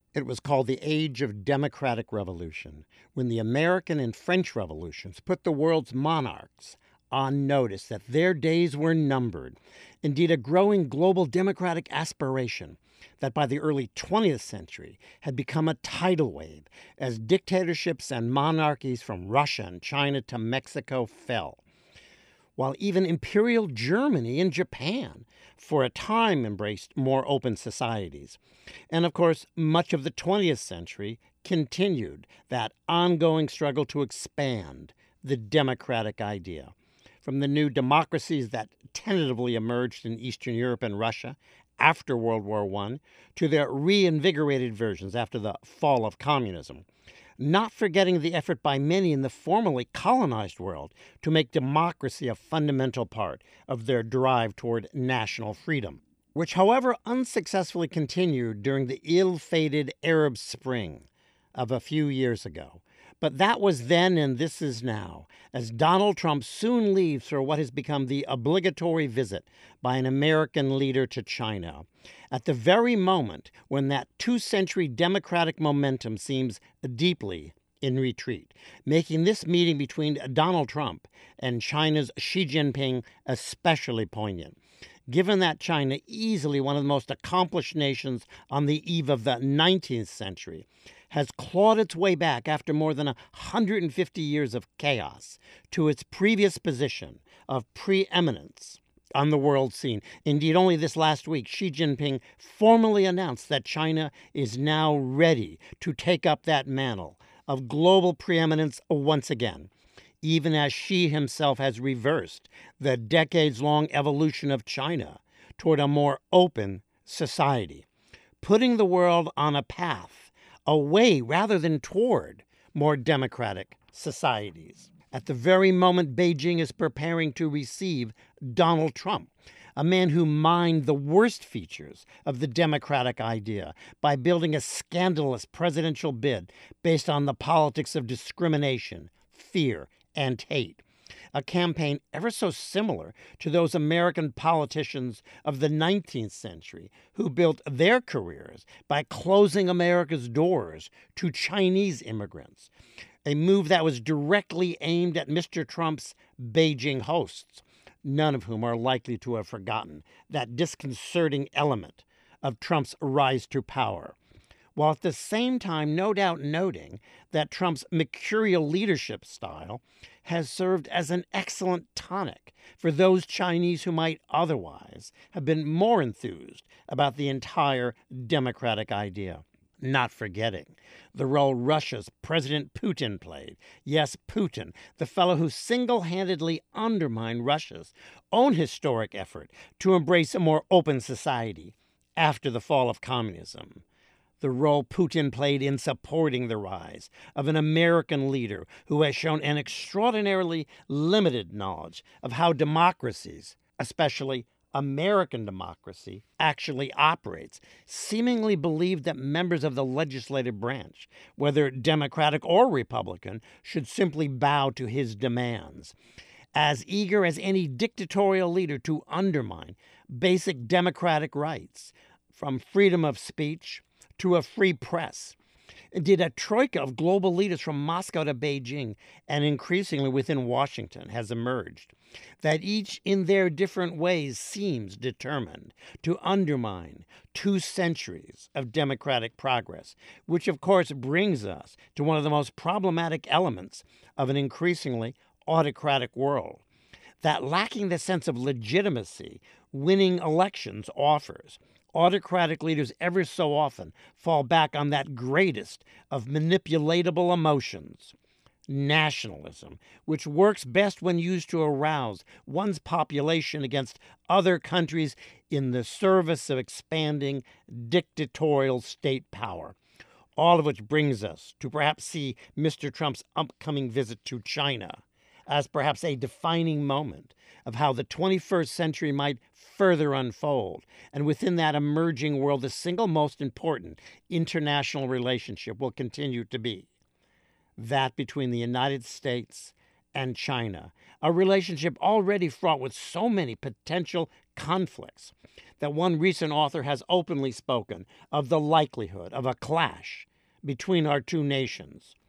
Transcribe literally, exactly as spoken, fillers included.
It was called the Age of Democratic Revolution, when the American and French revolutions put the world's monarchs on notice that their days were numbered. Indeed, a growing global democratic aspiration that by the early twentieth century had become a tidal wave as dictatorships and monarchies from Russia and China to Mexico fell, while even Imperial Germany and Japan for a time embraced more open societies. And of course, much of the twentieth century continued that ongoing struggle to expand the democratic idea. From the new democracies that tentatively emerged in Eastern Europe and Russia after World War One to their reinvigorated versions after the fall of communism, not forgetting the effort by many in the formerly colonized world to make democracy a fundamental part of their drive toward national freedom, which, however, unsuccessfully continued during the ill-fated Arab Spring of a few years ago. But that was then and this is now, as Donald Trump soon leaves for what has become the obligatory visit by an American leader to China, at the very moment when that two-century democratic momentum seems deeply in retreat, making this meeting between Donald Trump and China's Xi Jinping especially poignant, given that China, easily one of the most accomplished nations on the eve of the nineteenth century, has clawed its way back after more than one hundred fifty years of chaos to its previous position of preeminence on the world scene. Indeed, only this last week, Xi Jinping formally announced that China is now ready to take up that mantle of global preeminence once again, even as Xi himself has reversed the decades-long evolution of China toward a more open society, putting the world on a path away rather than toward more democratic societies. At the very moment Beijing is preparing to receive Donald Trump, a man who mined the worst features of the democratic idea by building a scandalous presidential bid based on the politics of discrimination, fear, and hate. A campaign ever so similar to those American politicians of the nineteenth century who built their careers by closing America's doors to Chinese immigrants, a move that was directly aimed at Mister Trump's Beijing hosts, none of whom are likely to have forgotten that disconcerting element of Trump's rise to power, while at the same time no doubt noting that Trump's mercurial leadership style has served as an excellent tonic for those Chinese who might otherwise have been more enthused about the entire democratic idea. Not forgetting the role Russia's President Putin played. Yes, Putin, the fellow who single-handedly undermined Russia's own historic effort to embrace a more open society after the fall of communism. The role Putin played in supporting the rise of an American leader who has shown an extraordinarily limited knowledge of how democracies, especially American democracy, actually operates, seemingly believed that members of the legislative branch, whether Democratic or Republican, should simply bow to his demands. As eager as any dictatorial leader to undermine basic democratic rights, from freedom of speech to a free press. Indeed, a troika of global leaders from Moscow to Beijing, and increasingly within Washington, has emerged, that each in their different ways seems determined to undermine two centuries of democratic progress, which of course brings us to one of the most problematic elements of an increasingly autocratic world, that lacking the sense of legitimacy winning elections offers, autocratic leaders ever so often fall back on that greatest of manipulatable emotions, nationalism, which works best when used to arouse one's population against other countries in the service of expanding dictatorial state power. All of which brings us to perhaps see Mister Trump's upcoming visit to China as perhaps a defining moment of how the twenty-first century might further unfold, and within that emerging world, the single most important international relationship will continue to be that between the United States and China, a relationship already fraught with so many potential conflicts that one recent author has openly spoken of the likelihood of a clash between our two nations.